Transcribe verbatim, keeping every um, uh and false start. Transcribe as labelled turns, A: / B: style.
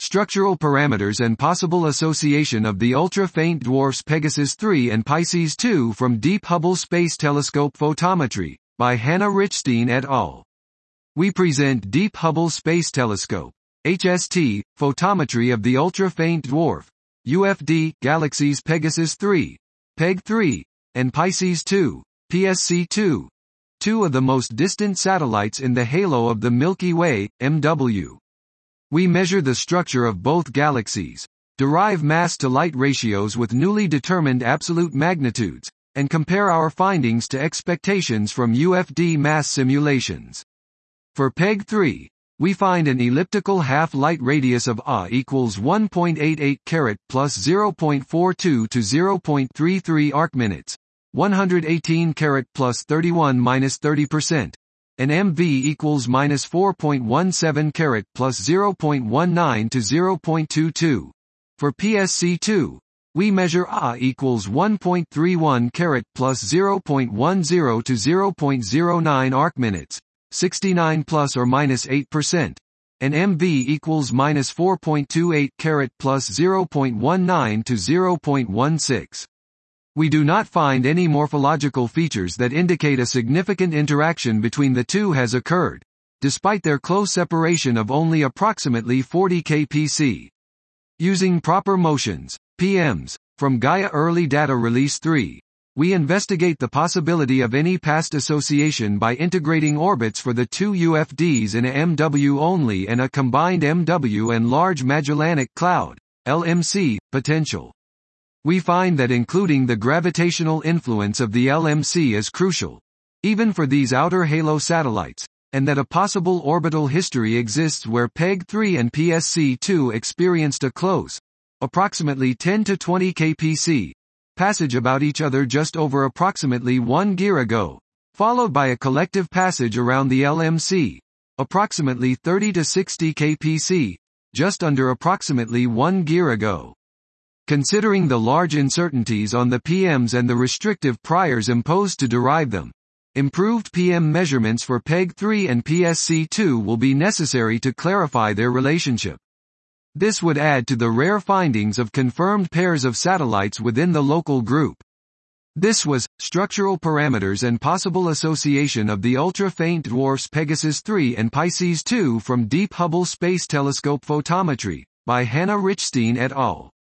A: Structural parameters and possible association of the ultra-faint dwarfs Pegasus three and Pisces two from Deep Hubble Space Telescope Photometry, by Hannah Richstein et al. We present Deep Hubble Space Telescope, H S T, photometry of the ultra-faint dwarf, U F D, galaxies Pegasus three, Peg three, and Pisces two, P S C two, two of the most distant satellites in the halo of the Milky Way, M W. We measure the structure of both galaxies, derive mass-to-light ratios with newly determined absolute magnitudes, and compare our findings to expectations from U F D mass simulations. For Peg three, we find an elliptical half-light radius of A equals one point eight eight carat plus zero point four two to zero point three three arcminutes, one hundred eighteen carat plus thirty-one minus thirty percent, and M V equals minus four point one seven carat plus zero point one nine to zero point two two. For P S C two, we measure A equals one point three one carat plus zero point one zero to zero point zero nine arcminutes, sixty-nine plus or minus eight percent, and M V equals minus four point two eight carat plus zero point one nine to zero point one six. We do not find any morphological features that indicate a significant interaction between the two has occurred, despite their close separation of only approximately forty K P C. Using proper motions, P Ms, from Gaia Early Data Release three, we investigate the possibility of any past association by integrating orbits for the two U F Ds in a M W only and a combined M W and Large Magellanic Cloud, L M C, potential. We find that including the gravitational influence of the L M C is crucial, even for these outer halo satellites, and that a possible orbital history exists where Peg three and P S C two experienced a close, approximately ten to twenty K P C, passage about each other just over approximately one year ago, followed by a collective passage around the L M C, approximately thirty to sixty K P C, just under approximately one year ago. Considering the large uncertainties on the P Ms and the restrictive priors imposed to derive them, improved P M measurements for Peg three and P S C two will be necessary to clarify their relationship. This would add to the rare findings of confirmed pairs of satellites within the local group. This was Structural Parameters and Possible Association of the Ultra-Faint Dwarfs Pegasus three and Pisces two from Deep Hubble Space Telescope Photometry, by Hannah Richstein et al.